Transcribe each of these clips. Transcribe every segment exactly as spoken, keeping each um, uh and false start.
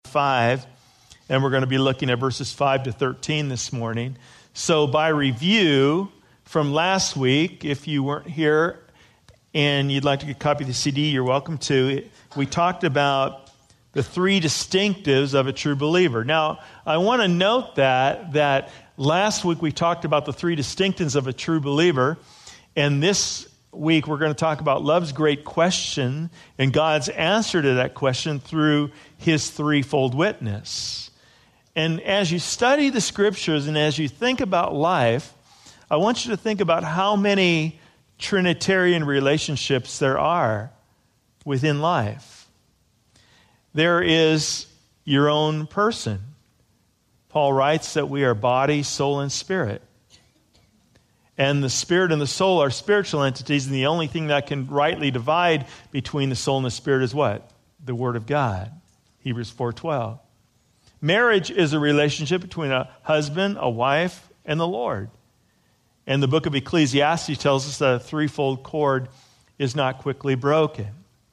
five, and we're going to be looking at verses five to thirteen this morning. So by review from last week, if you weren't here and you'd like to get a copy of the C D, you're welcome to. We talked about the three distinctives of a true believer. Now, I want to note that, that last week we talked about the three distinctives of a true believer, and this week we're going to talk about love's great question and God's answer to that question through his threefold witness. And as you study the scriptures and as you think about life, I want you to think about how many Trinitarian relationships there are within life. There is your own person. Paul writes that we are body, soul, and spirit. And the spirit and the soul are spiritual entities, and the only thing that can rightly divide between the soul and the spirit is what? The Word of God. Hebrews four twelve. Marriage is a relationship between a husband, a wife, and the Lord. And the book of Ecclesiastes tells us that a threefold cord is not quickly broken.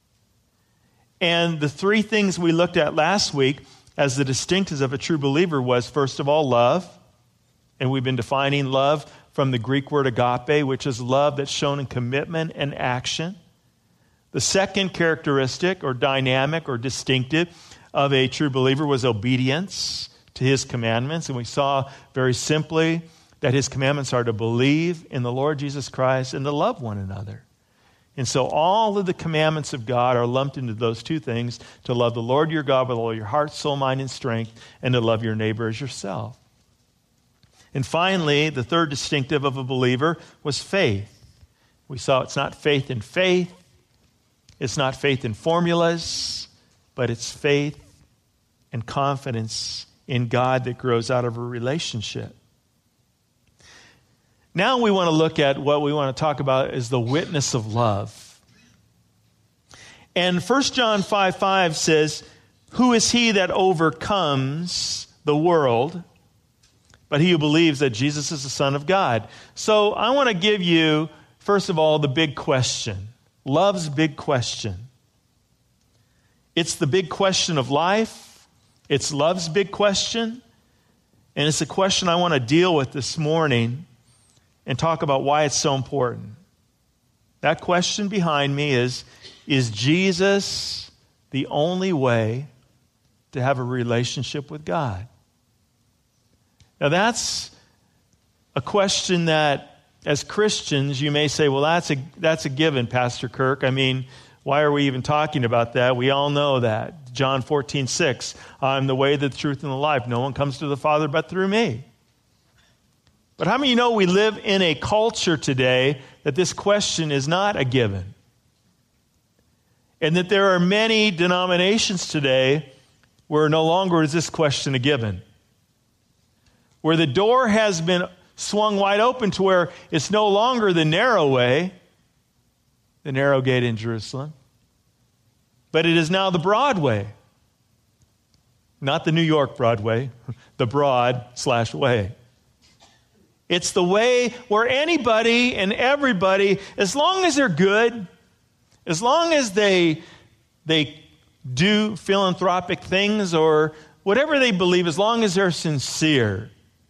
And the three things we looked at last week as the distinctives of a true believer was, first of all, love. And we've been defining love from the Greek word agape, which is love that's shown in commitment and action. The second characteristic or dynamic or distinctive of a true believer was obedience to his commandments. And we saw very simply that his commandments are to believe in the Lord Jesus Christ and to love one another. And so all of the commandments of God are lumped into those two things: to love the Lord your God with all your heart, soul, mind, and strength, and to love your neighbor as yourself. And finally, the third distinctive of a believer was faith. We saw it's not faith in faith, it's not faith in formulas, but it's faith and confidence in God that grows out of a relationship. Now we want to look at what we want to talk about is the witness of love. And First John five five says, "Who is he that overcomes the world? But he who believes that Jesus is the Son of God." So I want to give you, first of all, the big question. Love's big question. It's the big question of life. It's love's big question. And it's a question I want to deal with this morning and talk about why it's so important. That question behind me is, is Jesus the only way to have a relationship with God? Now that's a question that, as Christians, you may say, well, that's a that's a given, Pastor Kirk. I mean, why are we even talking about that? We all know that. John fourteen six, "I'm the way, the truth, and the life. No one comes to the Father but through me." But how many of you know we live in a culture today that this question is not a given? And that there are many denominations today where no longer is this question a given. Where the door has been swung wide open to where it's no longer the narrow way, the narrow gate in Jerusalem, but it is now the broad way. Not the New York Broadway, the broad slash way. It's the way where anybody and everybody, as long as they're good, as long as they, they do philanthropic things or whatever they believe, as long as they're sincere,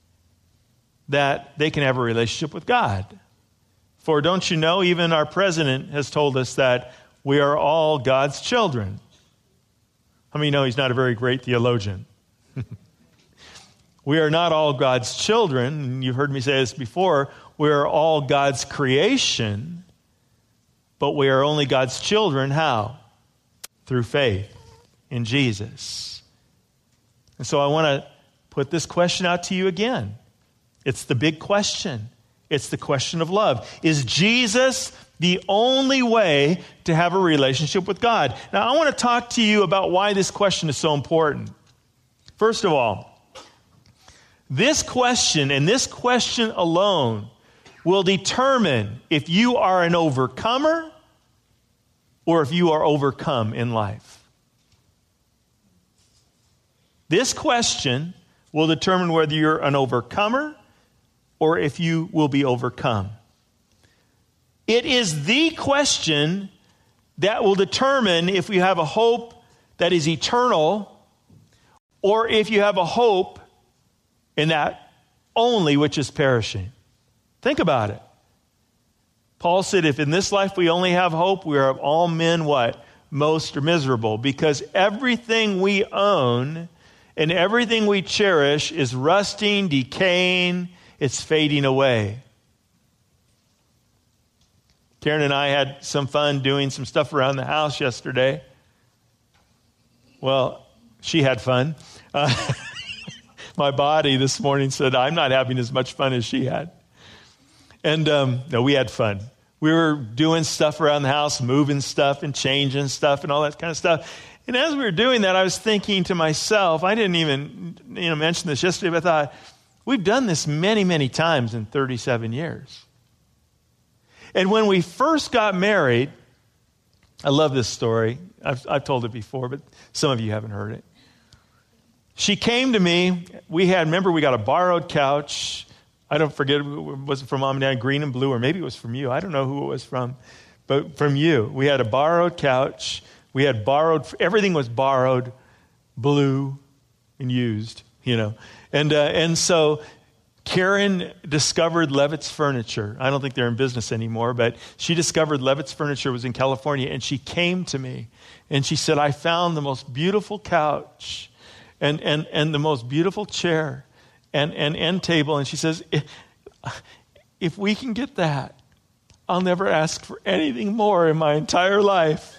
that they can have a relationship with God. For don't you know, even our president has told us that we are all God's children. How many know he's not a very great theologian? We are not all God's children. You've heard me say this before. We are all God's creation, but we are only God's children. How? Through faith in Jesus. And so I want to put this question out to you again. It's the big question. It's the question of love. Is Jesus the only way to have a relationship with God? Now, I want to talk to you about why this question is so important. First of all, this question and this question alone will determine if you are an overcomer or if you are overcome in life. This question will determine whether you're an overcomer or if you will be overcome. It is the question that will determine if we have a hope that is eternal or if you have a hope in that only which is perishing. Think about it. Paul said, if in this life we only have hope, we are of all men what? Most are miserable. Because everything we own and everything we cherish is rusting, decaying, it's fading away. Karen and I had some fun doing some stuff around the house yesterday. Well, she had fun. Uh, my body this morning said, I'm not having as much fun as she had. And um, no, we had fun. We were doing stuff around the house, moving stuff and changing stuff and all that kind of stuff. And as we were doing that, I was thinking to myself, I didn't even you know, mention this yesterday, but I thought, we've done this many, many times in thirty-seven years. And when we first got married, I love this story. I've, I've told it before, but some of you haven't heard it. She came to me. We had, remember, we got a borrowed couch. I don't forget, was it from Mom and Dad, green and blue, or maybe it was from you. I don't know who it was from, but from you. We had a borrowed couch. We had borrowed, everything was borrowed, blue, and used, you know. And uh, and so Karen discovered Levitt's Furniture. I don't think they're in business anymore, but she discovered Levitt's Furniture was in California, and she came to me, and she said, I found the most beautiful couch and and, and the most beautiful chair and, and end table. And she says, if, if we can get that, I'll never ask for anything more in my entire life.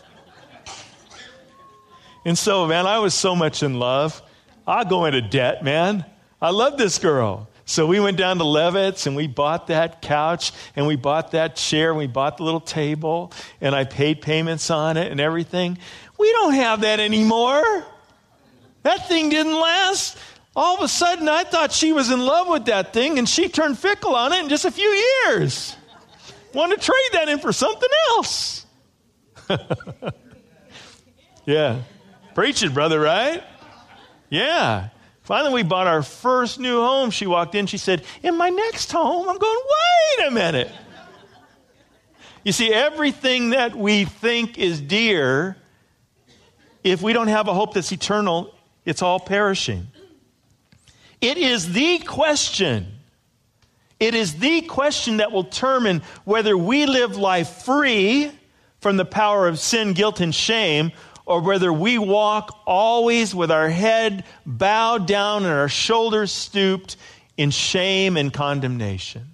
And so, man, I was so much in love. I'll go into debt, man. I love this girl. So we went down to Levitt's and we bought that couch and we bought that chair and we bought the little table and I paid payments on it and everything. We don't have that anymore. That thing didn't last. All of a sudden, I thought she was in love with that thing and she turned fickle on it in just a few years. Want to trade that in for something else. Yeah. Preach it, brother, right? Yeah. Finally, we bought our first new home. She walked in. She said, in my next home, I'm going, wait a minute. You see, everything that we think is dear, if we don't have a hope that's eternal, it's all perishing. It is the question. It is the question that will determine whether we live life free from the power of sin, guilt, and shame, or whether we walk always with our head bowed down and our shoulders stooped in shame and condemnation.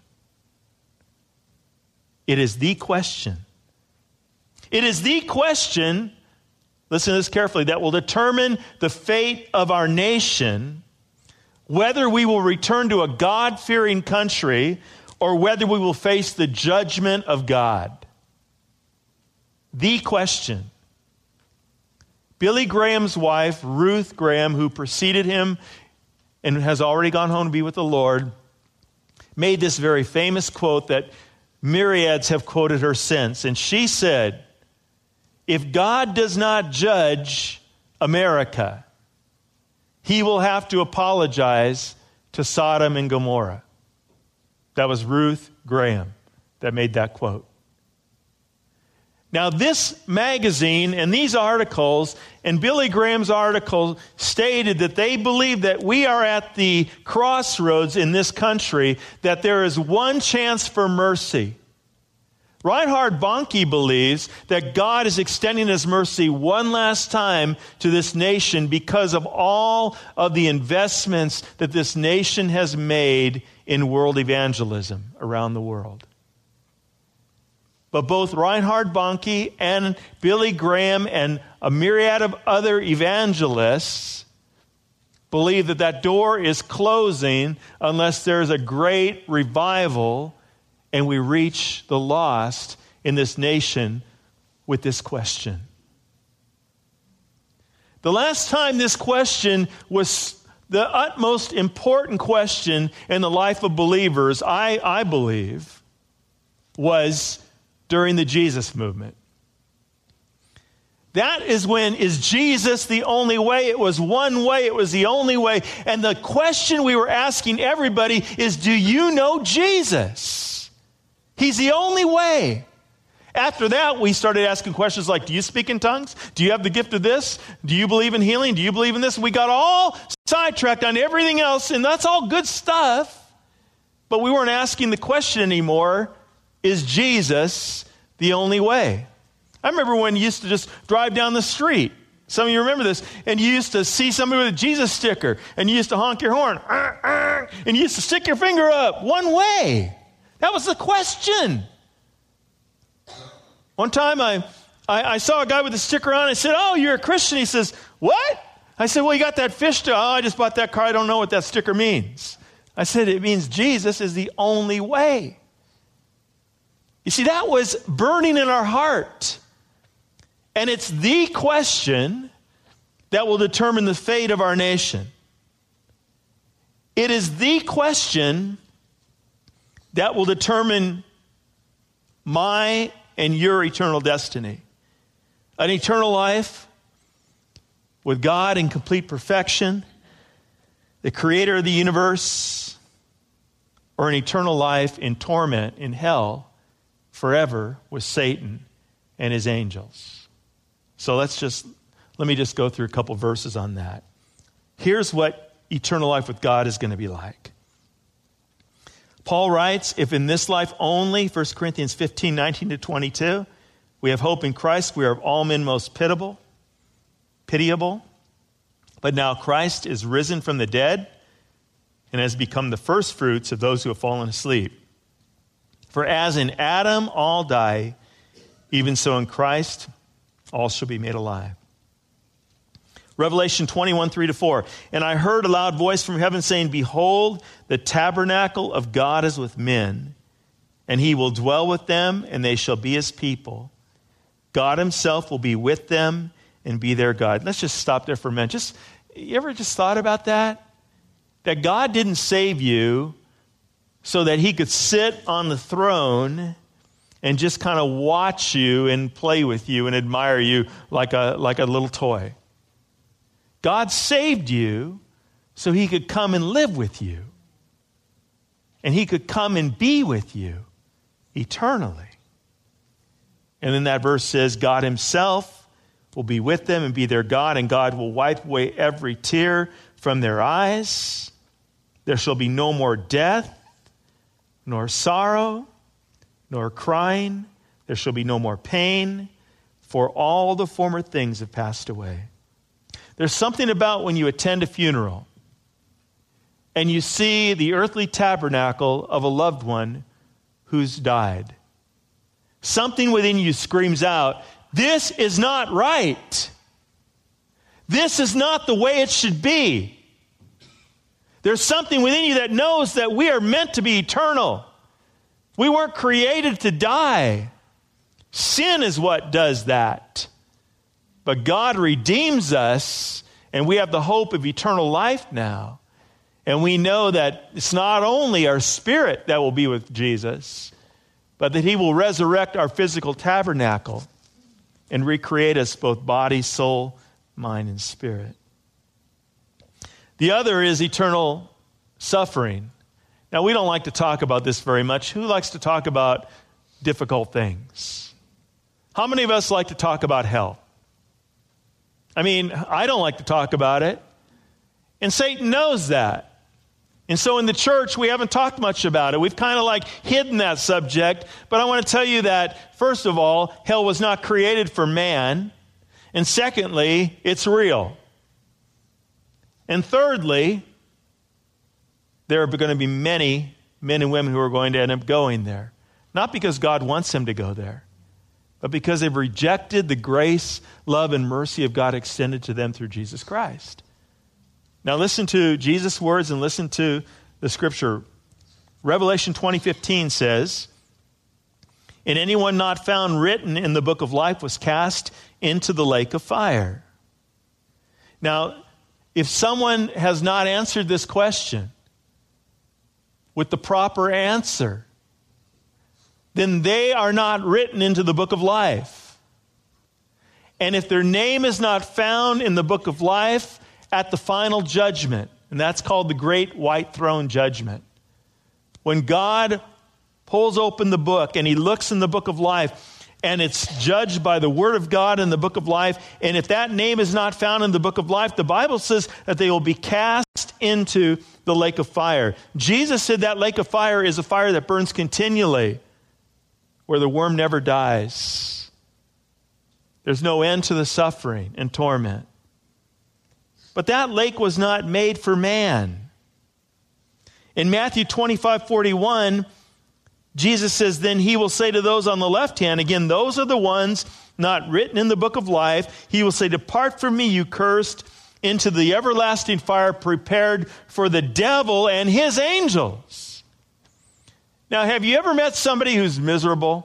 It is the question. It is the question, listen to this carefully, that will determine the fate of our nation, whether we will return to a God-fearing country or whether we will face the judgment of God. The question. Billy Graham's wife, Ruth Graham, who preceded him and has already gone home to be with the Lord, made this very famous quote that myriads have quoted her since. And she said, if God does not judge America, he will have to apologize to Sodom and Gomorrah. That was Ruth Graham that made that quote. Now, this magazine and these articles and Billy Graham's article stated that they believe that we are at the crossroads in this country, that there is one chance for mercy. Reinhard Bonnke believes that God is extending his mercy one last time to this nation because of all of the investments that this nation has made in world evangelism around the world. But both Reinhard Bonnke and Billy Graham and a myriad of other evangelists believe that that door is closing unless there's a great revival and we reach the lost in this nation with this question. The last time this question was the utmost important question in the life of believers, I, I believe, was during the Jesus movement. That is when, is Jesus the only way? It was one way. It was the only way. And the question we were asking everybody is, do you know Jesus? He's the only way. After that, we started asking questions like, do you speak in tongues? Do you have the gift of this? Do you believe in healing? Do you believe in this? We got all sidetracked on everything else, and that's all good stuff. But we weren't asking the question anymore, is Jesus the only way? I remember when you used to just drive down the street. Some of you remember this. And you used to see somebody with a Jesus sticker, and you used to honk your horn, uh, uh, and you used to stick your finger up one way. That was the question. One time I, I, I saw a guy with a sticker on. I said, oh, you're a Christian. He says, what? I said, well, you got that fish to, oh, I just bought that car. I don't know what that sticker means. I said, it means Jesus is the only way. You see, that was burning in our heart. And it's the question that will determine the fate of our nation. It is the question that will determine my and your eternal destiny. An eternal life with God in complete perfection, the creator of the universe, or an eternal life in torment in hell forever with Satan and his angels. So let's just, let me just go through a couple verses on that. Here's what eternal life with God is going to be like. Paul writes, if in this life only, First Corinthians fifteen, nineteen to twenty-two, we have hope in Christ, we are of all men most pitiable, pitiable. But now Christ is risen from the dead and has become the first fruits of those who have fallen asleep. For as in Adam all die, even so in Christ all shall be made alive. Revelation twenty-one, three to four. And I heard a loud voice from heaven saying, behold, the tabernacle of God is with men, and he will dwell with them, and they shall be his people. God himself will be with them and be their God. Let's just stop there for a minute. Just, you ever just thought about that? That God didn't save you so that he could sit on the throne and just kind of watch you and play with you and admire you like a, like a little toy. God saved you so he could come and live with you. And he could come and be with you eternally. And then that verse says, God himself will be with them and be their God, and God will wipe away every tear from their eyes. There shall be no more death, nor sorrow, nor crying. There shall be no more pain, for all the former things have passed away. There's something about when you attend a funeral and you see the earthly tabernacle of a loved one who's died. Something within you screams out, this is not right. This is not the way it should be. There's something within you that knows that we are meant to be eternal. We weren't created to die. Sin is what does that. But God redeems us, and we have the hope of eternal life now. And we know that it's not only our spirit that will be with Jesus, but that he will resurrect our physical tabernacle and recreate us both body, soul, mind, and spirit. The other is eternal suffering. Now, we don't like to talk about this very much. Who likes to talk about difficult things? How many of us like to talk about hell? I mean, I don't like to talk about it. And Satan knows that. And so in the church, we haven't talked much about it. We've kind of like hidden that subject. But I want to tell you that, first of all, hell was not created for man. And secondly, it's real. And thirdly, there are going to be many men and women who are going to end up going there. Not because God wants them to go there, but because they've rejected the grace, love, and mercy of God extended to them through Jesus Christ. Now listen to Jesus' words and listen to the scripture. Revelation twenty fifteen says, and anyone not found written in the book of life was cast into the lake of fire. Now, if someone has not answered this question with the proper answer, then they are not written into the book of life. And if their name is not found in the book of life at the final judgment, and that's called the great white throne judgment, when God pulls open the book and he looks in the book of life and it's judged by the word of God in the book of life. And if that name is not found in the book of life, the Bible says that they will be cast into the lake of fire. Jesus said that lake of fire is a fire that burns continually, where the worm never dies. There's no end to the suffering and torment. But that lake was not made for man. In Matthew twenty-five forty-one, Jesus says, then he will say to those on the left hand, again, those are the ones not written in the book of life. He will say, depart from me, you cursed, into the everlasting fire prepared for the devil and his angels. Now, have you ever met somebody who's miserable?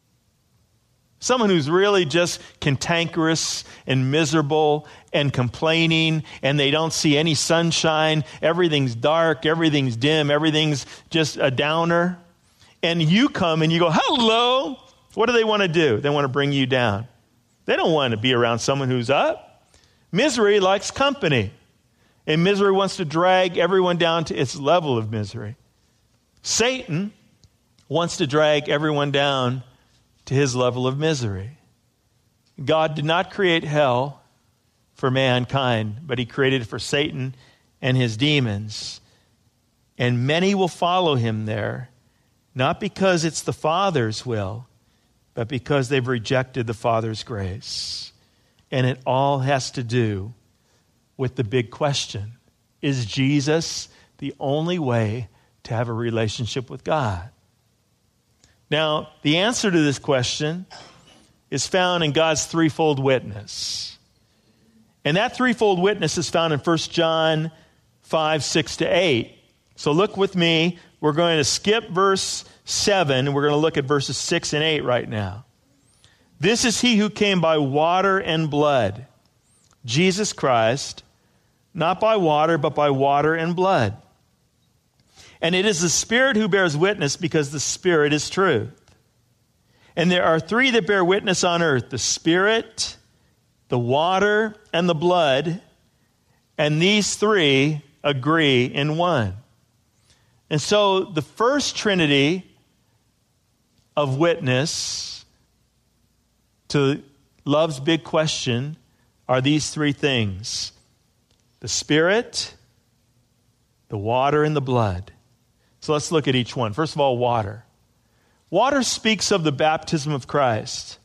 Someone who's really just cantankerous and miserable and complaining, and they don't see any sunshine. Everything's dark, everything's dim, everything's just a downer. And you come and you go, hello. What do they want to do? They want to bring you down. They don't want to be around someone who's up. Misery likes company. And misery wants to drag everyone down to its level of misery. Satan wants to drag everyone down to his level of misery. God did not create hell for mankind, but he created it for Satan and his demons. And many will follow him there, not because it's the Father's will, but because they've rejected the Father's grace. And it all has to do with the big question. Is Jesus the only way to have a relationship with God? Now, the answer to this question is found in God's threefold witness. And that threefold witness is found in First John five, six to eight. So look with me. We're going to skip verse seven, and we're going to look at verses six and eight right now. This is he who came by water and blood, Jesus Christ, not by water, but by water and blood. And it is the Spirit who bears witness, because the Spirit is truth. And there are three that bear witness on earth, the Spirit, the water, and the blood. And these three agree in one. And so the first trinity of witness to love's big question are these three things: the Spirit, the water, and the blood. So let's look at each one. First of all, water. Water speaks of the baptism of Christ.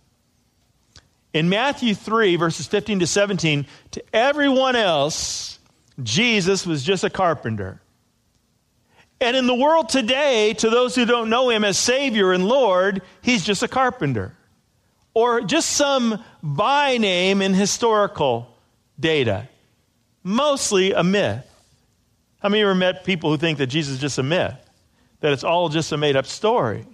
In Matthew three, verses fifteen to seventeen, to everyone else, Jesus was just a carpenter. And in the world today, to those who don't know him as Savior and Lord, he's just a carpenter. Or just some by name in historical data. Mostly a myth. How many of you ever met people who think that Jesus is just a myth? That it's all just a made-up story?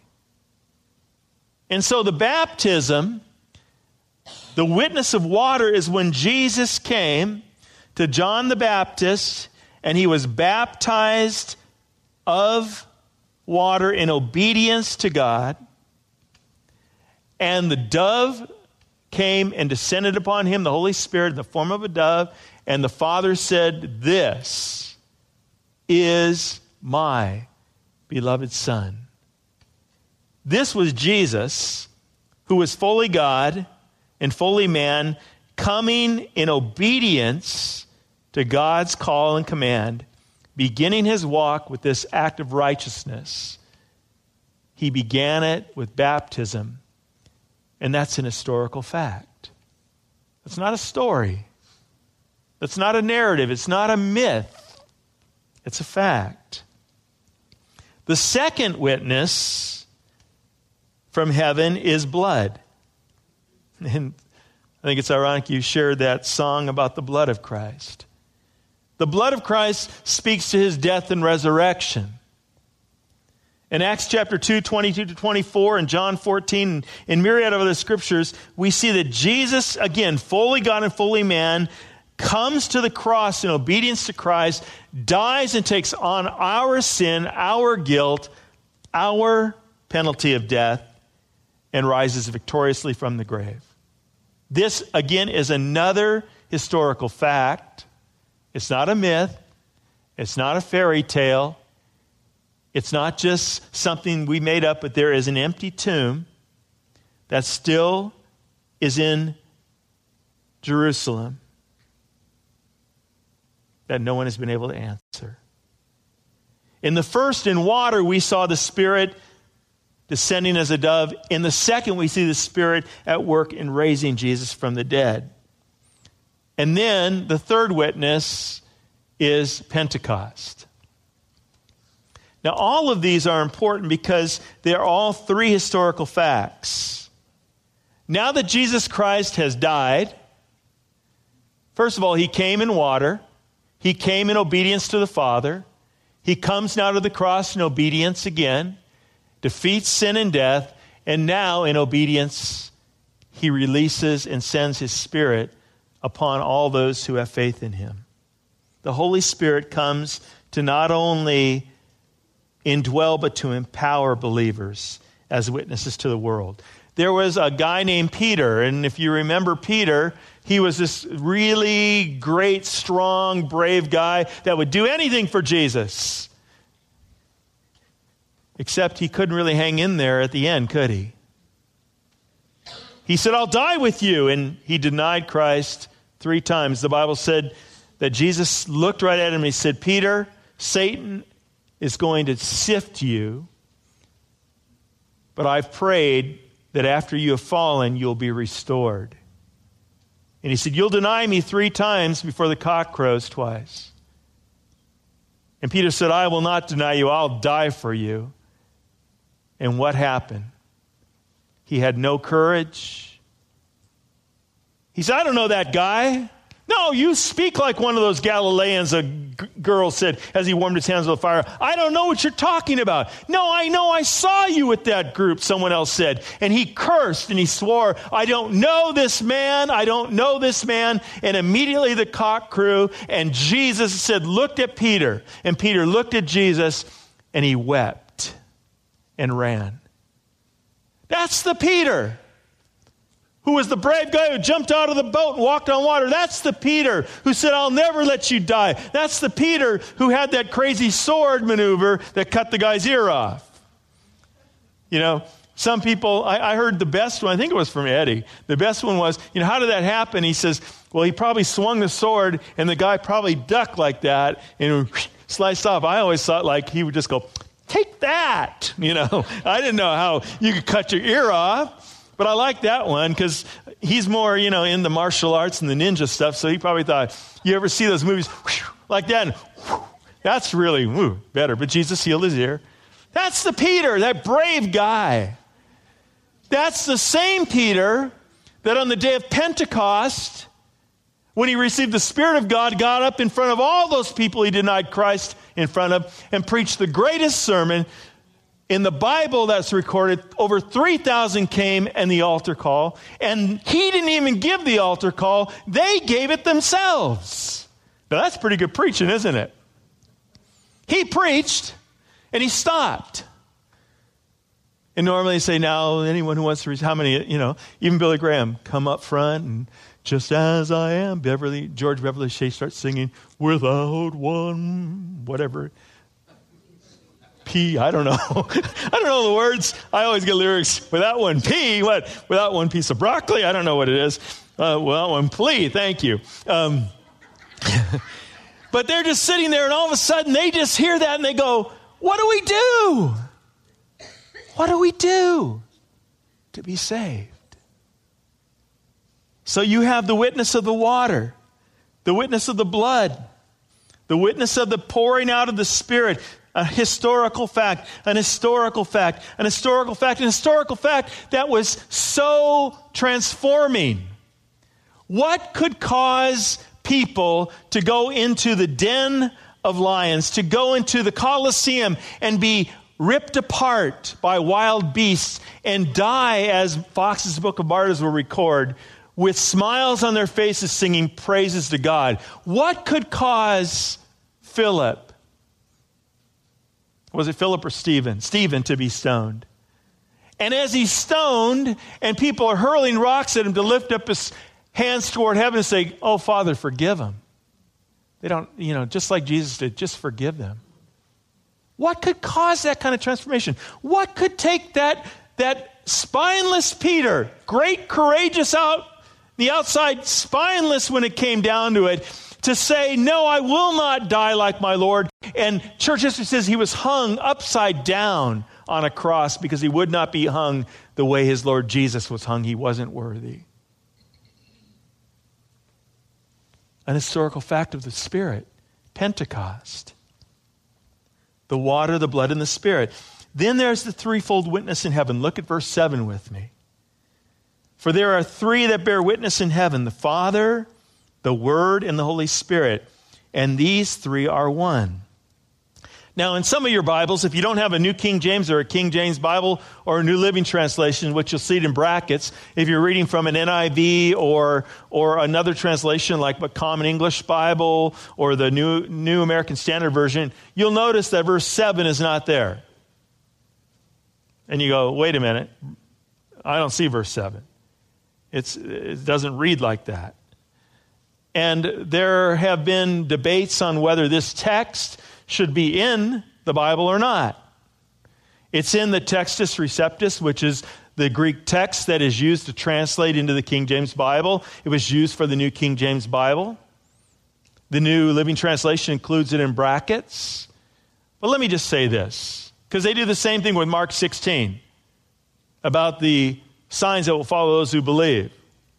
And so the baptism, the witness of water, is when Jesus came to John the Baptist and he was baptized of water in obedience to God. And the dove came and descended upon him, the Holy Spirit in the form of a dove. And the Father said, this is my beloved Son. This was Jesus, who was fully God and fully man, coming in obedience to God's call and command, beginning his walk with this act of righteousness. He began it with baptism, and that's an historical fact. It's not a story. It's not a narrative. It's not a myth. It's a fact. The second witness from heaven is blood. And I think it's ironic you shared that song about the blood of Christ. The blood of Christ speaks to his death and resurrection. In Acts chapter two, twenty-two to twenty-four, and John fourteen, and myriad of other scriptures, we see that Jesus, again, fully God and fully man, comes to the cross in obedience to Christ, dies and takes on our sin, our guilt, our penalty of death, and rises victoriously from the grave. This, again, is another historical fact. It's not a myth. It's not a fairy tale. It's not just something we made up, but there is an empty tomb. that still is in Jerusalem that no one has been able to answer. In the first, in water, we saw the Spirit descending as a dove. In the second, we see the Spirit at work in raising Jesus from the dead. And then the third witness is Pentecost. Now, all of these are important because they're all three historical facts. Now that Jesus Christ has died, first of all, he came in water. He came in obedience to the Father. He comes now to the cross in obedience again, defeats sin and death, and now in obedience, he releases and sends his Spirit upon all those who have faith in him. The Holy Spirit comes to not only indwell, but to empower believers as witnesses to the world. There was a guy named Peter, and if you remember Peter, he was this really great, strong, brave guy that would do anything for Jesus. Except he couldn't really hang in there at the end, could he? He said, I'll die with you. And he denied Christ three times. The Bible said that Jesus looked right at him and he said, Peter, Satan is going to sift you, but I've prayed that after you have fallen, you'll be restored. And he said, you'll deny me three times before the cock crows twice. And Peter said, I will not deny you. I'll die for you. And what happened? He had no courage. He said, I don't know that guy. No, you speak like one of those Galileans, a g- girl said as he warmed his hands with the fire. I don't know what you're talking about. No, I know I saw you with that group, someone else said. And he cursed and he swore, I don't know this man. I don't know this man. And immediately the cock crew and Jesus said, looked at Peter. And Peter looked at Jesus and he wept and ran. That's the Peter who was the brave guy who jumped out of the boat and walked on water. That's the Peter who said, I'll never let you die. That's the Peter who had that crazy sword maneuver that cut the guy's ear off. You know, some people, I, I heard the best one, I think it was from Eddie. The best one was, you know, how did that happen? He says, well, he probably swung the sword and the guy probably ducked like that and sliced off. I always thought like he would just go, take that. You know, I didn't know how you could cut your ear off. But I like that one because he's more, you know, in the martial arts and the ninja stuff. So he probably thought, you ever see those movies whoosh, like that? And, whoosh, that's really whoo, better. But Jesus healed his ear. That's the Peter, that brave guy. That's the same Peter that on the day of Pentecost, when he received the Spirit of God, got up in front of all those people he denied Christ in front of and preached the greatest sermon. In the Bible that's recorded, over three thousand came and the altar call. And he didn't even give the altar call. They gave it themselves. Now that's pretty good preaching, isn't it? He preached and he stopped. And normally they say, now anyone who wants to reach, how many, you know, even Billy Graham, come up front and just as I am. Beverly, George Beverly Shea starts singing, without one, whatever. P, I don't know. I don't know the words. I always get lyrics without one P. What? Without one piece of broccoli? I don't know what it is. Uh, without one plea. Thank you. Um, but they're just sitting there, and all of a sudden they just hear that, and they go, "What do we do? What do we do to be saved?" So you have the witness of the water, the witness of the blood, the witness of the pouring out of the Spirit. A historical fact, an historical fact, an historical fact, an historical fact that was so transforming. What could cause people to go into the den of lions, to go into the Colosseum and be ripped apart by wild beasts and die, as Fox's Book of Martyrs will record, with smiles on their faces singing praises to God? What could cause Philip, was it Philip or Stephen? Stephen to be stoned. And as he's stoned and people are hurling rocks at him to lift up his hands toward heaven and say, oh, Father, forgive them. They don't, you know, just like Jesus did, just forgive them. What could cause that kind of transformation? What could take that, that spineless Peter, great courageous out the outside, spineless when it came down to it, to say, no, I will not die like my Lord. And church history says he was hung upside down on a cross because he would not be hung the way his Lord Jesus was hung. He wasn't worthy. An historical fact of the Spirit, Pentecost. The water, the blood, and the Spirit. Then there's the threefold witness in heaven. Look at verse seven with me. For there are three that bear witness in heaven, the Father, the Word, and the Holy Spirit. And these three are one. Now, in some of your Bibles, if you don't have a New King James or a King James Bible or a New Living Translation, which you'll see it in brackets, if you're reading from an N I V or or another translation like a Common English Bible or the New, New American Standard Version, you'll notice that verse seven is not there. And you go, wait a minute, I don't see verse seven. It's, it doesn't read like that. And there have been debates on whether this text should be in the Bible or not. It's in the Textus Receptus, which is the Greek text that is used to translate into the King James Bible. It was used for the New King James Bible. The New Living Translation includes it in brackets. But let me just say this, because they do the same thing with Mark sixteen about the signs that will follow those who believe.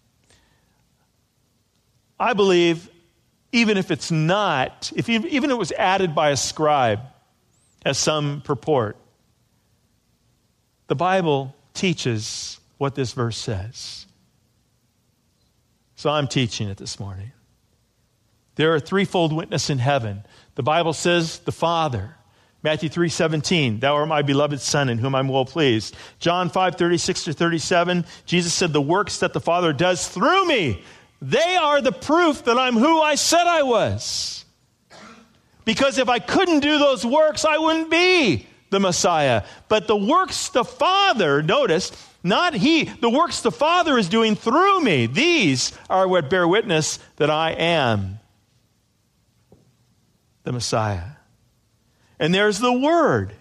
I believe, even if it's not, if even if it was added by a scribe, as some purport, the Bible teaches what this verse says. So I'm teaching it this morning. There are a threefold witness in heaven. The Bible says the Father. Matthew three seventeen, thou art my beloved Son in whom I'm well pleased. John five thirty-six to thirty-seven, Jesus said, the works that the Father does through me, they are the proof that I'm who I said I was. Because if I couldn't do those works, I wouldn't be the Messiah. But the works the Father, notice, not he, the works the Father is doing through me, these are what bear witness that I am the Messiah. And there's the Word.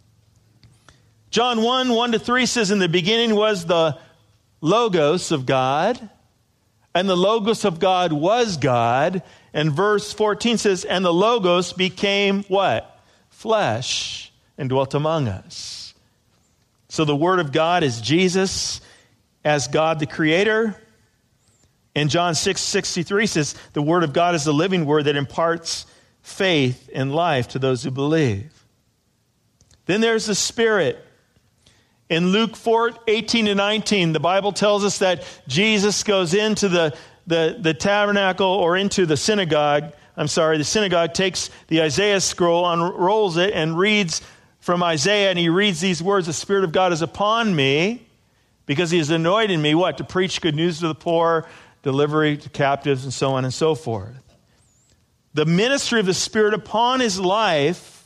John one, one to three says, in the beginning was the Logos of God, and the Logos of God was God. And verse fourteen says, and the Logos became what? Flesh, and dwelt among us. So the Word of God is Jesus as God the Creator. And John six sixty-three says, the Word of God is the living Word that imparts faith and life to those who believe. Then there's the Spirit. In Luke four eighteen to nineteen, the Bible tells us that Jesus goes into the, the, the tabernacle or into the synagogue. I'm sorry, the synagogue takes the Isaiah scroll, unrolls it, and reads from Isaiah, and he reads these words, the Spirit of God is upon me because he has anointed me, what? To preach good news to the poor, delivery to captives, and so on and so forth. The ministry of the Spirit upon his life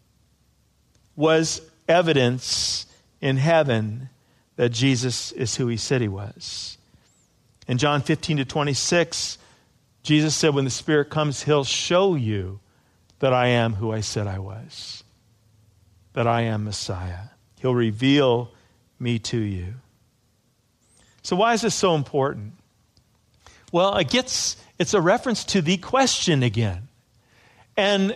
was evidence in heaven that Jesus is who he said he was. In John fifteen to twenty-six, Jesus said, when the Spirit comes, he'll show you that I am who I said I was, that I am Messiah. He'll reveal me to you. So why is this so important? Well, it gets, it's a reference to the question again. And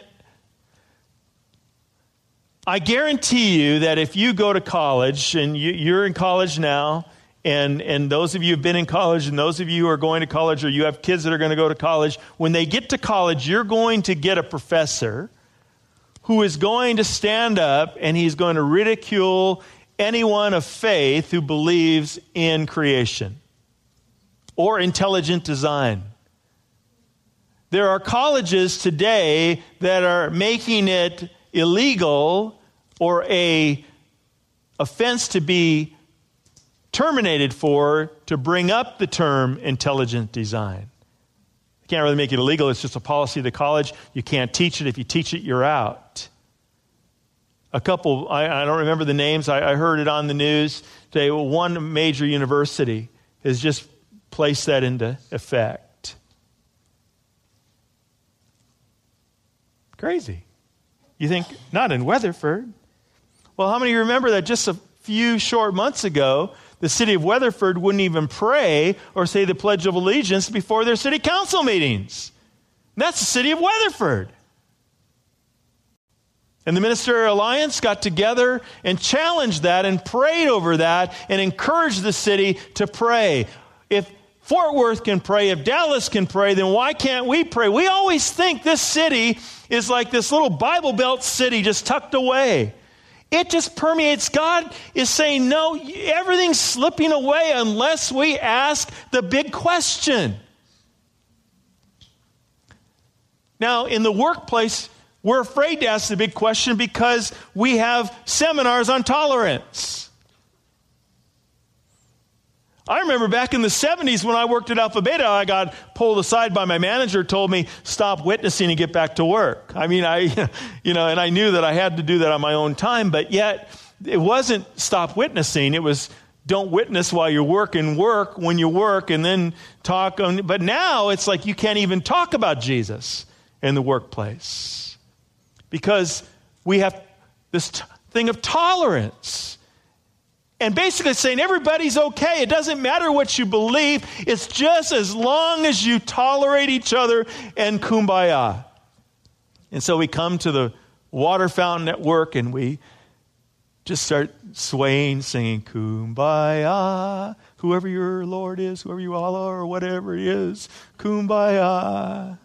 I guarantee you that if you go to college, and you, you're in college now, and, and those of you who have been in college, and those of you who are going to college, or you have kids that are going to go to college, when they get to college, you're going to get a professor who is going to stand up and he's going to ridicule anyone of faith who believes in creation or intelligent design. There are colleges today that are making it illegal or a offense to be terminated for to bring up the term intelligent design. You can't really make it illegal. It's just a policy of the college. You can't teach it. If you teach it, you're out. A couple, I, I don't remember the names. I, I heard it on the news today. One major university has just placed that into effect. Crazy. You think, not in Weatherford. Well, how many of you remember that just a few short months ago, the city of Weatherford wouldn't even pray or say the Pledge of Allegiance before their city council meetings. And that's the city of Weatherford. And the Ministerial Alliance got together and challenged that and prayed over that and encouraged the city to pray. If Fort Worth can pray, if Dallas can pray, then why can't we pray? We always think this city is like this little Bible Belt city just tucked away. It just permeates. God is saying, no, everything's slipping away unless we ask the big question. Now, in the workplace, we're afraid to ask the big question because we have seminars on tolerance. I remember back in the seventies when I worked at Alpha Beta, I got pulled aside by my manager, told me, stop witnessing and get back to work. I mean, I, you know, and I knew that I had to do that on my own time, but yet it wasn't stop witnessing. It was don't witness while you're working, work when you work, and then talk. On, but now it's like you can't even talk about Jesus in the workplace because we have this t- thing of tolerance. And basically saying everybody's okay. It doesn't matter what you believe. It's just as long as you tolerate each other and kumbaya. And so we come to the water fountain at work and we just start swaying, singing kumbaya. Whoever your Lord is, whoever you Allah or whatever it is, kumbaya.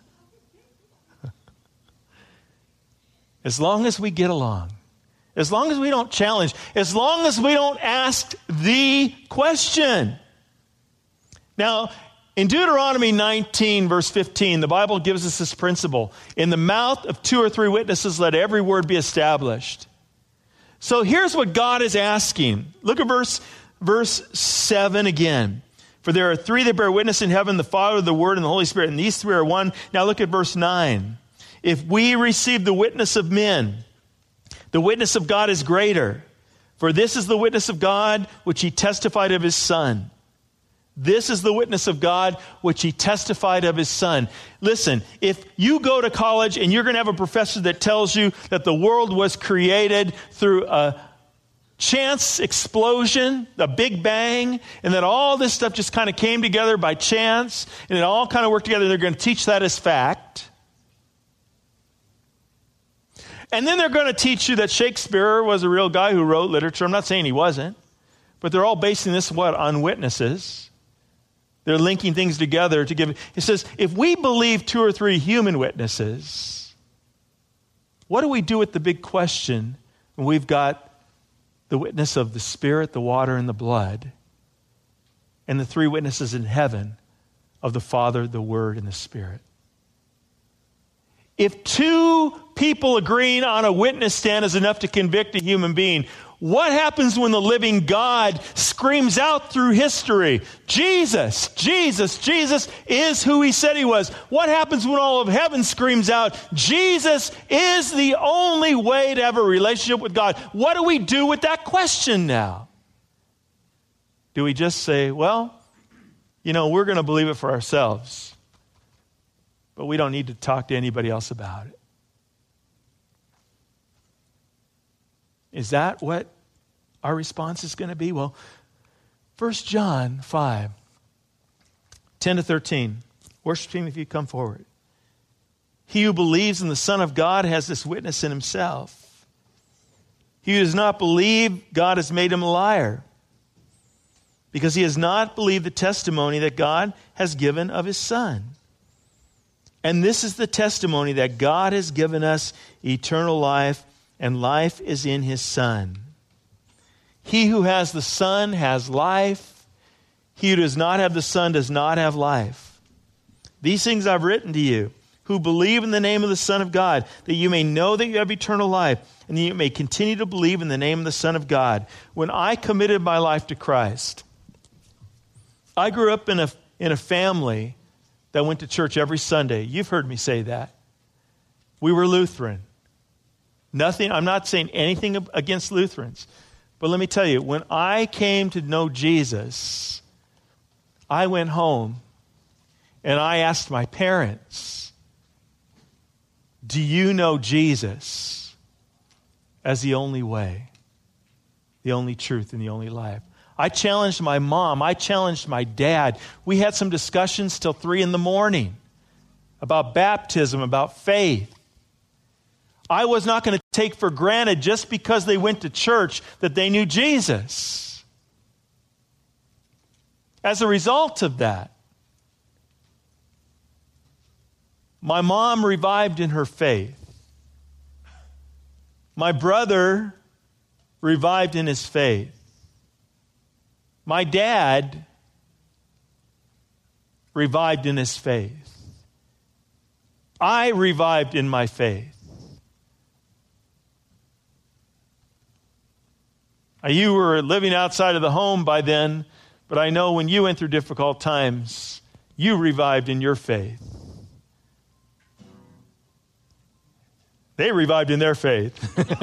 As long as we get along. As long as we don't challenge, as long as we don't ask the question. Now, in Deuteronomy nineteen, verse fifteen, the Bible gives us this principle. In the mouth of two or three witnesses, let every word be established. So here's what God is asking. Look at verse, verse seven again. For there are three that bear witness in heaven, the Father, the Word, and the Holy Spirit, and these three are one. Now look at verse nine. If we receive the witness of men, the witness of God is greater, for this is the witness of God which he testified of his Son. This is the witness of God which he testified of his Son. Listen, if you go to college and you're going to have a professor that tells you that the world was created through a chance explosion, a big bang, and that all this stuff just kind of came together by chance, and it all kind of worked together, they're going to teach that as fact. And then they're going to teach you that Shakespeare was a real guy who wrote literature. I'm not saying he wasn't, but they're all basing this what on witnesses. They're linking things together to give. It says, if we believe two or three human witnesses, what do we do with the big question when we've got the witness of the Spirit, the water, and the blood, and the three witnesses in heaven of the Father, the Word, and the Spirit? If two people agreeing on a witness stand is enough to convict a human being, what happens when the living God screams out through history, Jesus, Jesus, Jesus is who he said he was? What happens when all of heaven screams out, Jesus is the only way to have a relationship with God? What do we do with that question now? Do we just say, well, you know, we're going to believe it for ourselves, but we don't need to talk to anybody else about it? Is that what our response is going to be? Well, First John five, ten to thirteen. Worship team, if you come forward. He who believes in the Son of God has this witness in himself. He who does not believe, God has made him a liar, because he has not believed the testimony that God has given of his Son. And this is the testimony that God has given us eternal life, and life is in his Son. He who has the Son has life. He who does not have the Son does not have life. These things I've written to you, who believe in the name of the Son of God, that you may know that you have eternal life, and that you may continue to believe in the name of the Son of God. When I committed my life to Christ, I grew up in a, in a family that went to church every Sunday. You've heard me say that. We were Lutheran. Nothing, I'm not saying anything against Lutherans. But let me tell you, when I came to know Jesus, I went home and I asked my parents, do you know Jesus as the only way? the only truth, and the only life. I challenged my mom. I challenged my dad. We had some discussions till three in the morning about baptism, about faith. I was not going to take for granted just because they went to church that they knew Jesus. As a result of that, my mom revived in her faith. My brother revived in his faith. My dad revived in his faith. I revived in my faith. You were living outside of the home by then, but I know when you went through difficult times, you revived in your faith. They revived in their faith.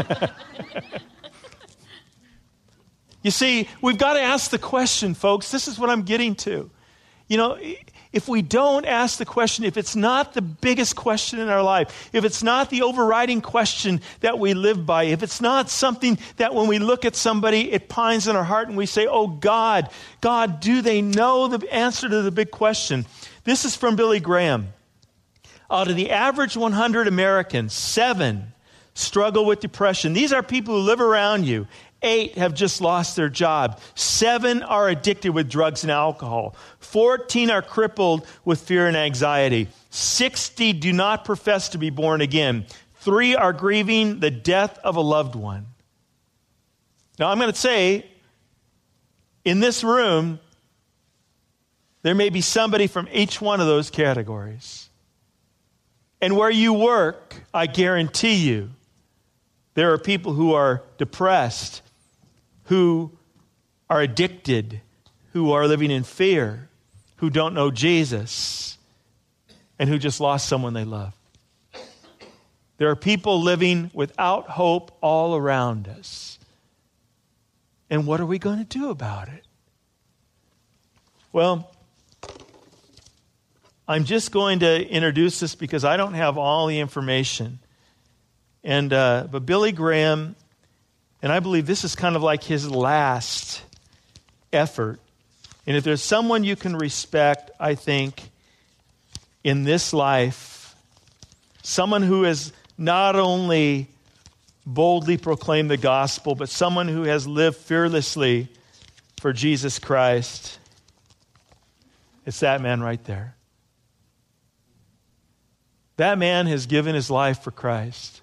You see, we've got to ask the question, folks. This is what I'm getting to. You know, if we don't ask the question, if it's not the biggest question in our life, if it's not the overriding question that we live by, if it's not something that when we look at somebody, it pines in our heart and we say, oh God, God, do they know the answer to the big question? This is from Billy Graham. Out of the average one hundred Americans, seven struggle with depression. These are people who live around you. Eight have just lost their job. Seven are addicted with drugs and alcohol. Fourteen are crippled with fear and anxiety. Sixty do not profess to be born again. Three are grieving the death of a loved one. Now, I'm going to say, in this room, there may be somebody from each one of those categories. And where you work, I guarantee you, there are people who are depressed, who are addicted, who are living in fear, who don't know Jesus, and who just lost someone they love. There are people living without hope all around us. And what are we going to do about it? Well, I'm just going to introduce this because I don't have all the information. And uh, but Billy Graham, and I believe this is kind of like his last effort. And if there's someone you can respect, I think, in this life, someone who has not only boldly proclaimed the gospel, but someone who has lived fearlessly for Jesus Christ, it's that man right there. That man has given his life for Christ.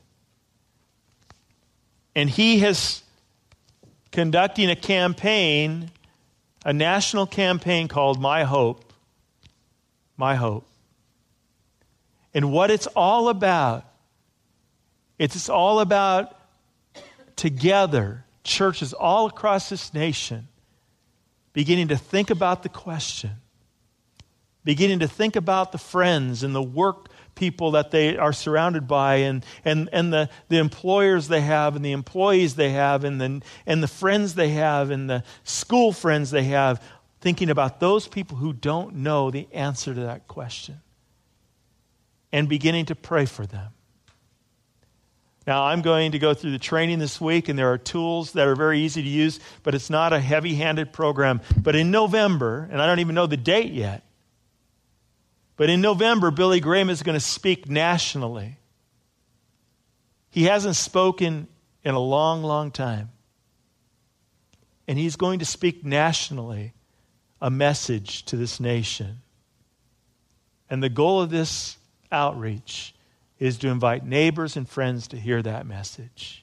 And he is conducting a campaign, a national campaign called My Hope. My Hope. And what it's all about, it's all about together, churches all across this nation, beginning to think about the question, beginning to think about the friends and the work people that they are surrounded by, and and, and the, the employers they have, and the employees they have, and the, and the friends they have, and the school friends they have, thinking about those people who don't know the answer to that question, and beginning to pray for them. Now, I'm going to go through the training this week, and there are tools that are very easy to use, but it's not a heavy-handed program. But in November, and I don't even know the date yet, but in November, Billy Graham is going to speak nationally. He hasn't spoken in a long, long time. And he's going to speak nationally a message to this nation. And the goal of this outreach is to invite neighbors and friends to hear that message.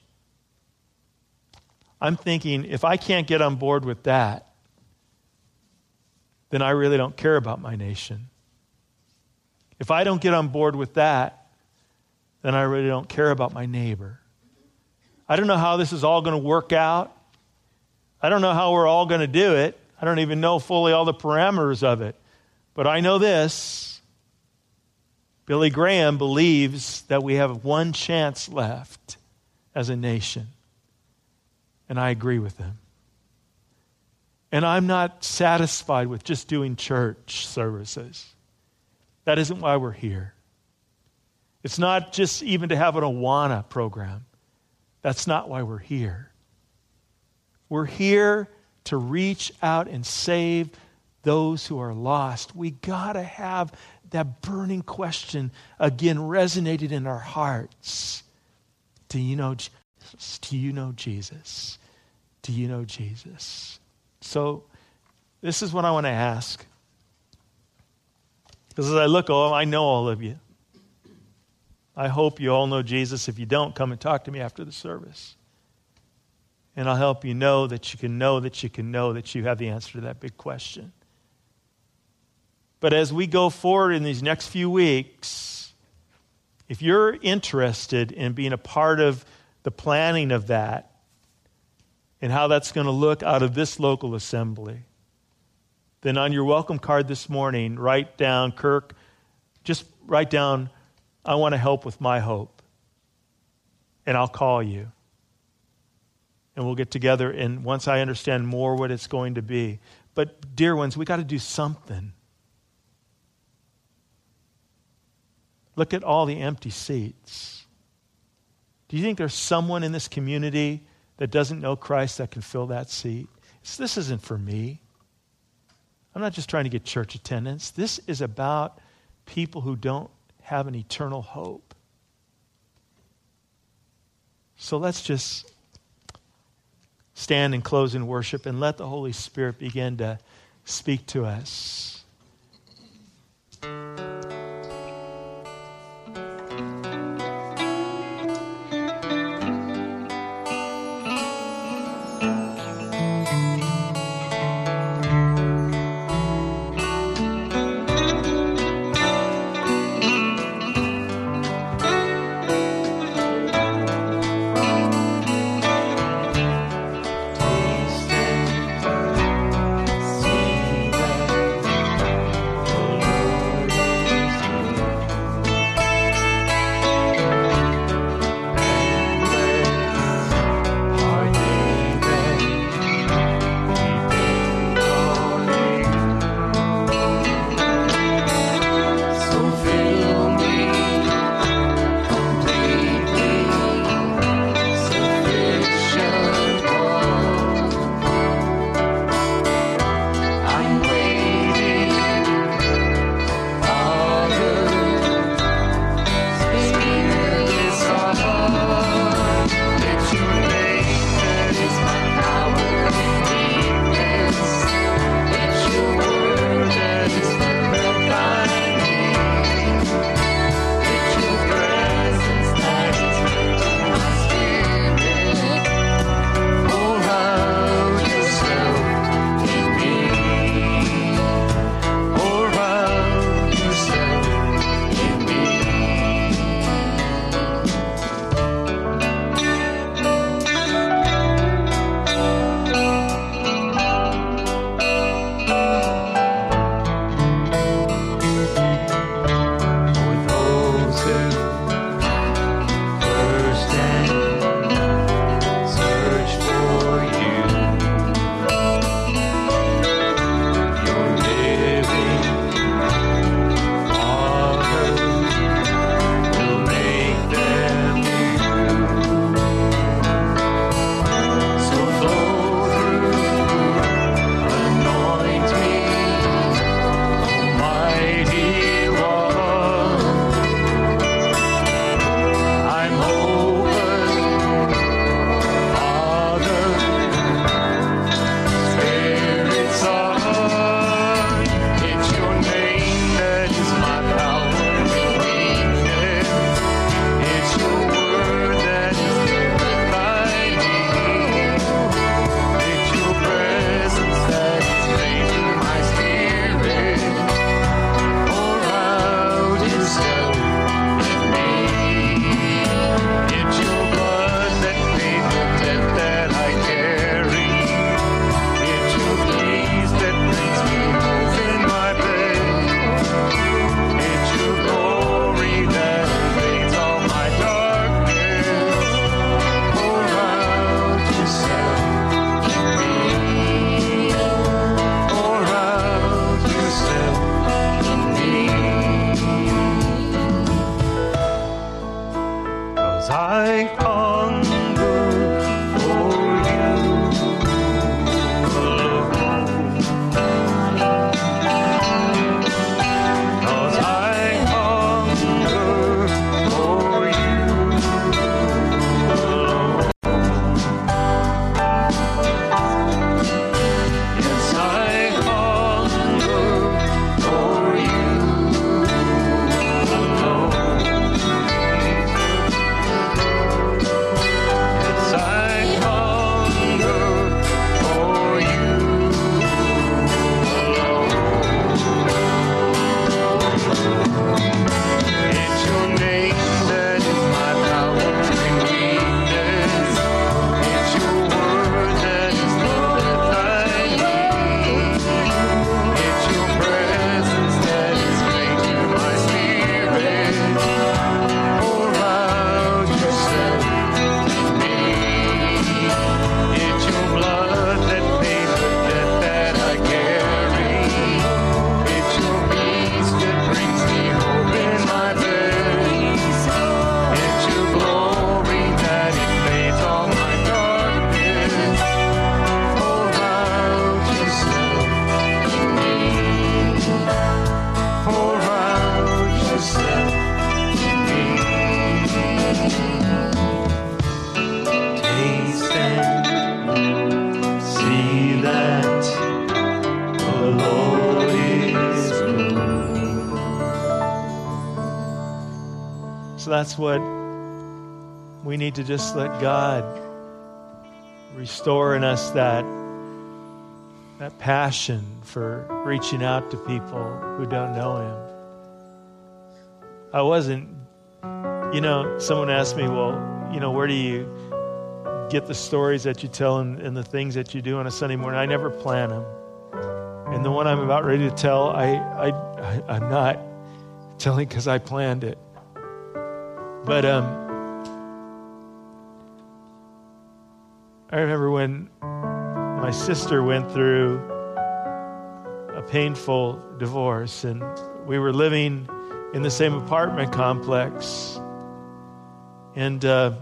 I'm thinking, if I can't get on board with that, then I really don't care about my nation. If I don't get on board with that, then I really don't care about my neighbor. I don't know how this is all going to work out. I don't know how we're all going to do it. I don't even know fully all the parameters of it. But I know this. Billy Graham believes that we have one chance left as a nation. And I agree with him. And I'm not satisfied with just doing church services. That isn't why we're here. It's not just even to have an Awana program. That's not why we're here. We're here to reach out and save those who are lost. We got to have that burning question again resonated in our hearts. Do you know Jesus? Do you know Jesus? Do you know Jesus? So this is what I want to ask. Because as I look, oh, I know all of you. I hope you all know Jesus. If you don't, come and talk to me after the service. And I'll help you know that you can know that you can know that you have the answer to that big question. But as we go forward in these next few weeks, if you're interested in being a part of the planning of that and how that's going to look out of this local assembly, then on your welcome card this morning, write down, Kirk, just write down, I want to help with my hope. And I'll call you. And we'll get together, and once I understand more what it's going to be. But dear ones, we got to do something. Look at all the empty seats. Do you think there's someone in this community that doesn't know Christ that can fill that seat? This isn't for me. I'm not just trying to get church attendance. This is about people who don't have an eternal hope. So let's just stand and close in worship and let the Holy Spirit begin to speak to us. I hunger for you. that's what we need to just let God restore in us, that that passion for reaching out to people who don't know Him. I wasn't, you know, someone asked me, well, you know, where do you get the stories that you tell and, and the things that you do on a Sunday morning? I never plan them. And the one I'm about ready to tell, I, I, I, I'm not telling because I planned it. But um, I remember when my sister went through a painful divorce, and we were living in the same apartment complex. And uh,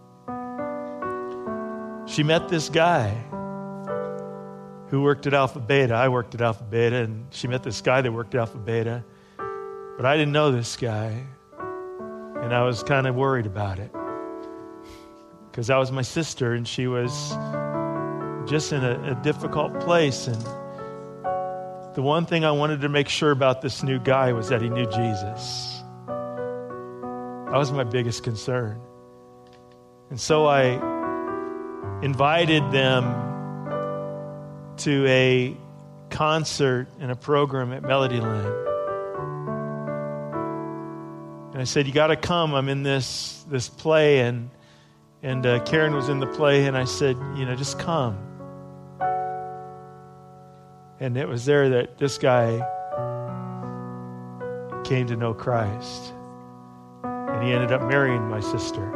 she met this guy who worked at Alpha Beta. I worked at Alpha Beta, and she met this guy that worked at Alpha Beta. But I didn't know this guy, and I was kind of worried about it because that was my sister, and she was just in a, a difficult place. And the one thing I wanted to make sure about this new guy was that he knew Jesus. That was my biggest concern. And so I invited them to a concert and a program at Melodyland. And I said, you got to come. I'm in this this play. And and uh, Karen was in the play. And I said, you know, just come. And it was there that this guy came to know Christ. And he ended up marrying my sister.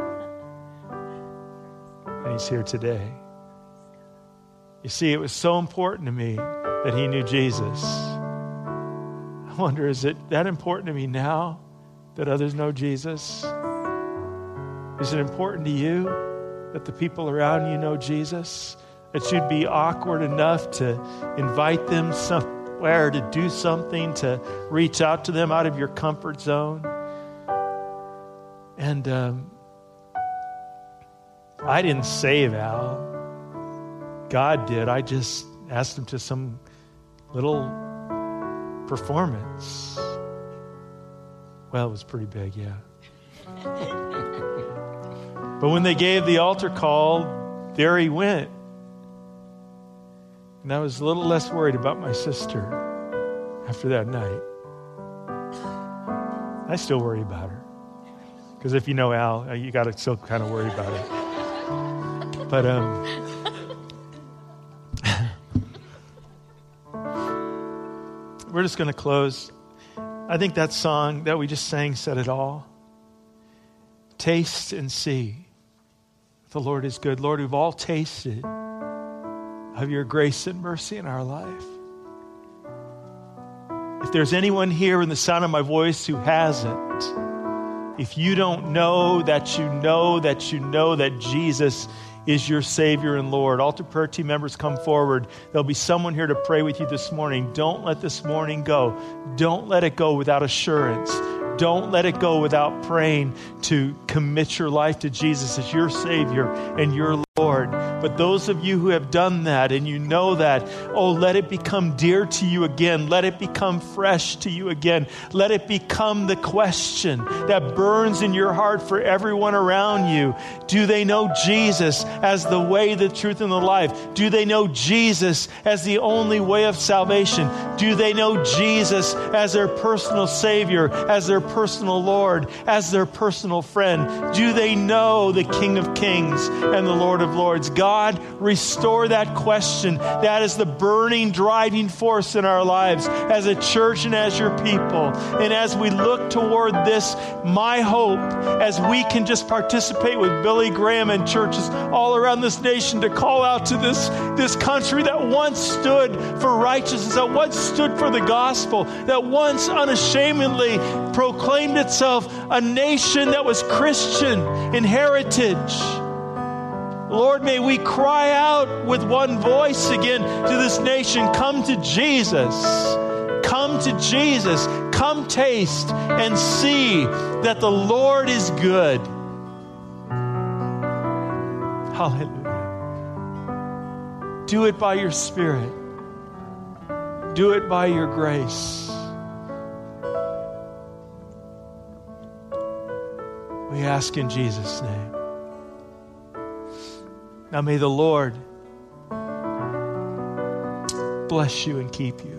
And he's here today. You see, it was so important to me that he knew Jesus. I wonder, is it that important to me now that others know Jesus? Is it important to you that the people around you know Jesus? That you'd be awkward enough to invite them somewhere, to do something, to reach out to them out of your comfort zone? And um, I didn't save Al. God did. I just asked him to some little performance. Well, it was pretty big, yeah. But when they gave the altar call, there he went. And I was a little less worried about my sister after that night. I still worry about her. Because if you know Al, you got to still kind of worry about her. But, um... we're just going to close. I think that song that we just sang said it all. Taste and see the Lord is good. Lord, we've all tasted of your grace and mercy in our life. If there's anyone here in the sound of my voice who hasn't, if you don't know that you know that you know that Jesus is your Savior and Lord, altar prayer team members, come forward. There'll be someone here to pray with you this morning. Don't let this morning go. Don't let it go without assurance. Don't let it go without praying to commit your life to Jesus as your Savior and your Lord. But those of you who have done that and you know that, oh, let it become dear to you again. Let it become fresh to you again. Let it become the question that burns in your heart for everyone around you. Do they know Jesus as the way, the truth, and the life? Do they know Jesus as the only way of salvation? Do they know Jesus as their personal Savior, as their personal Lord, as their personal friend? Do they know the King of Kings and the Lord of Lords? God, restore that question. That is the burning, driving force in our lives as a church and as your people. And as we look toward this, my hope, as we can just participate with Billy Graham and churches all around this nation to call out to this, this country that once stood for righteousness, that once stood for the gospel, that once unashamedly proclaimed itself a nation that was Christian in heritage. Lord, may we cry out with one voice again to this nation, come to Jesus. Come to Jesus. Come taste and see that the Lord is good. Hallelujah. Do it by your Spirit. Do it by your grace. We ask in Jesus' name. Now may the Lord bless you and keep you.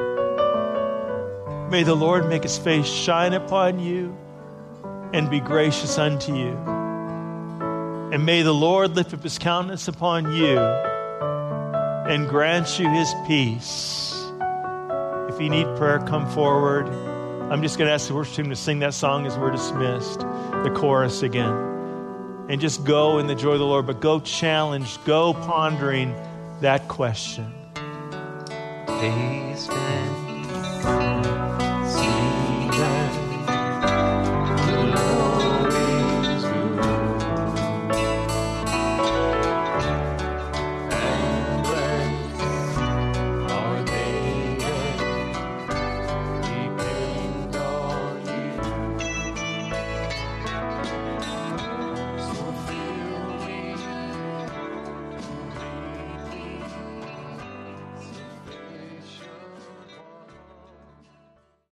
May the Lord make his face shine upon you and be gracious unto you. And may the Lord lift up his countenance upon you and grant you his peace. If you need prayer, come forward. I'm just going to ask the worship team to sing that song as we're dismissed, the chorus again. And just go in the joy of the Lord, but go challenged, go pondering that question. Please stand.